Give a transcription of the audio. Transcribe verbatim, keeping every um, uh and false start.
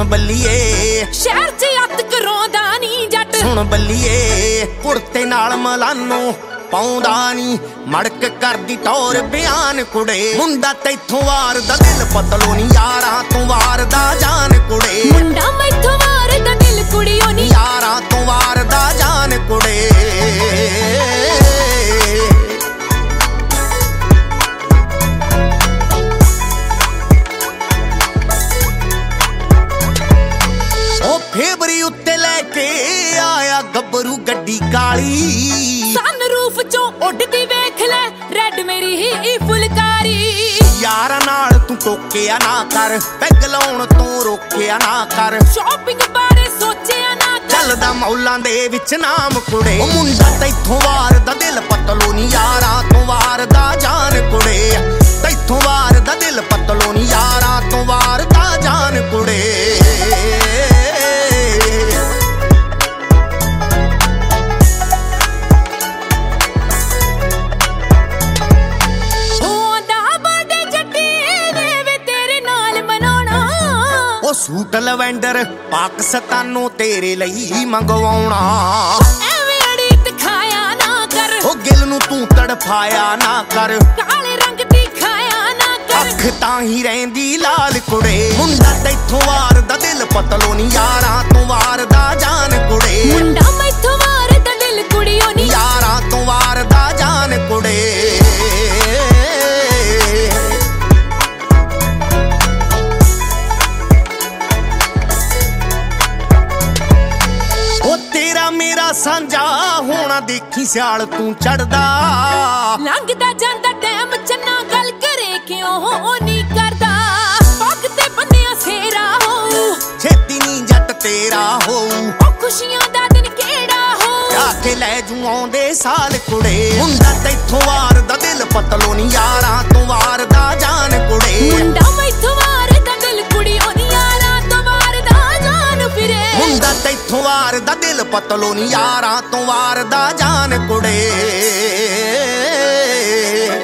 ਬੱਲੀਏ ਸ਼ਹਿਰ 'ਚ ਅੱਤ ਕਰਾਉਂਦਾ ਨੀ ਜੱਟ ਸੁਣ ਬੱਲੀਏ ਕੁੜਤੇ ਨਾਲ ਮਲਾਨੋ ਪਾਉਂਦਾ ਨੀ ਮੜਕ ਕਰਦੀ ਟੌਰ ਬਿਆਨ ਕੁੜੇ ਮੁੰਡਾ ਤੈਥੋਂ ਵਾਰਦਾ ਦਿਲ ਪਤਲੋ ਨੀ ਯਾਰਾਂ ਤੋਂ ਵਾਰਦਾ ਜਾਨ ਕੁੜੇ ਮੁੰਡਾ ਮੈਥੋਂ ਵਾਰਦਾ ਦਿਲ ਕੁੜੀਓ ਨੀ ਯਾਰਾਂ ਤੋਂ ਵਾਰਦਾ ਜਾਨ ਕੁੜੇ ਫੇਬਰੀ ਉੱਤੇ ਲੈ ਕੇ ਆਇਆ ਗੱਭਰੂ ਗੱਡੀ ਕਾਲੀ ਸਨ ਰੂਫ ਚੋਂ ਉੱਡਦੀ ਵੇਖ ਲੈ ਰੈਡ ਮੇਰੀ ਹੀ ਫੁਲਕਾਰੀ ਯਾਰਾਂ ਨਾਲ ਤੂੰ ਟੋਕਿਆ ਨਾ ਕਰ ਪੈਗ ਲਾਉਣ ਤੋਂ ਰੋਕਿਆ ਨਾ ਕਰ ਸ਼ਾਪਿੰਗ ਬਾਰੇ ਸੋਚਿਆ ਨਾ ਕਰ ਚੱਲਦਾ ਮੌਲਾਂ ਦੇ ਵਿੱਚ ਨਾਮ ਕੁੜੇ ਉਹ ਮੁੰਡਾ ਤੈਥੋਂ ਵਾਰਦਾ ਦਿਲ ਪਤਲੋ ਨੀ ਯਾਰਾਂ ਤੋਂ ਵਾਰਦਾ ਜਾਨ ਕੁੜੇ ਤੈਥੋਂ ਵਾਰਦਾ ਦਿਲ ਪਤਲੋ ਨੀ ਯਾਰਾਂ ਤੋਂ ਵਾਰਦਾ ਜਾਨ ਕੁੜੇ ਸੂਟ ਲਵੈਂਡਰ ਪਾਕਿਸਤਾਨੋਂ ਤੇਰੇ ਲਈ ਮੰਗਵਾਉਣਾ ਐਵੇਂ ਅੜੀਤ ਖਾਇਆ ਨਾ ਕਰ ਉਹ ਗਿਲ ਨੂੰ ਤੂੰ ਤੜਫਾਇਆ ਨਾ ਕਰ ਕਾਲੇ ਰੰਗ ਦੀ ਖਾਇਆ ਨਾ ਕਰ ਅੱਖ ਤਾਂ ਹੀ ਰਹਿੰਦੀ ਲਾਲ ਕੁੜੇ ਮੁੰਡਾ ਤੈਥੋਂ ਵਾਰਦਾ ਦਿਲ ਪਤਲੋ ਨੀ ਯਾਰਾਂ ਤੋਂ ਵਾਰਦਾ ਜਾਨ ਕੁੜੇ ਮੁੰਡਾ ਮੈਥੋਂ ਵਾਰਦਾ ਦਿਲ ਕੁੜੀਓ ਨੀ ਯਾਰਾਂ ਤੋਂ ਵਾਰਦਾ ਜਾਨ ਕੁੜੇ ਮੇਰਾ ਸਾਂਝਾ ਹੋਣਾ ਦੇਖੀ ਸਿਆਲ ਤੂੰ ਚੜਦਾ ਲੰਘਦਾ ਜਾਂਦਾ ਟਾਈਮ ਚੰਨਾ ਗੱਲ ਕਰੇ ਕਿਉਂ ਨਹੀਂ ਕਰਦਾ ਪੱਗ ਤੇ ਬੰਨਿਆ ਸੇਰਾ ਹੋ ਛੇਤੀ ਨੀ ਜੱਟ ਤੇਰਾ ਹੋ ਉਹ ਖੁਸ਼ੀਆਂ ਦਾ ਦਿਨ ਕਿਹੜਾ ਹੋ ਜਾ ਕੇ ਲੈ ਜੂ ਆਉਂਦੇ ਸਾਲ ਕੁੜੇ ਮੁੰਡਾ ਤੈਥੋਂ ਵਾਰਦਾ ਦਿਲ ਪਤਲੋ ਨੀ ਯਾਰਾਂ ਤੋਂ ਵਾਰਦਾ ਜਾਨ ਕੁੜੇ ਮੁੰਡਾ ਮੈਥੋਂ ਵਾਰਦਾ ਦਿਲ ਕੁੜੀਓ ਨੀ ਯਾਰਾਂ ਤੋਂ ਵਾਰਦਾ ਜਾਨ ਫਿਰੇ ਮੁੰਡਾ ਤੈਥੋਂ ਵਾਰਦਾ ਦਿਲ ਪਤਲੋ ਨੀ ਯਾਰਾਂ ਤੋਂ ਵਾਰਦਾ ਜਾਨ ਕੁੜੇ।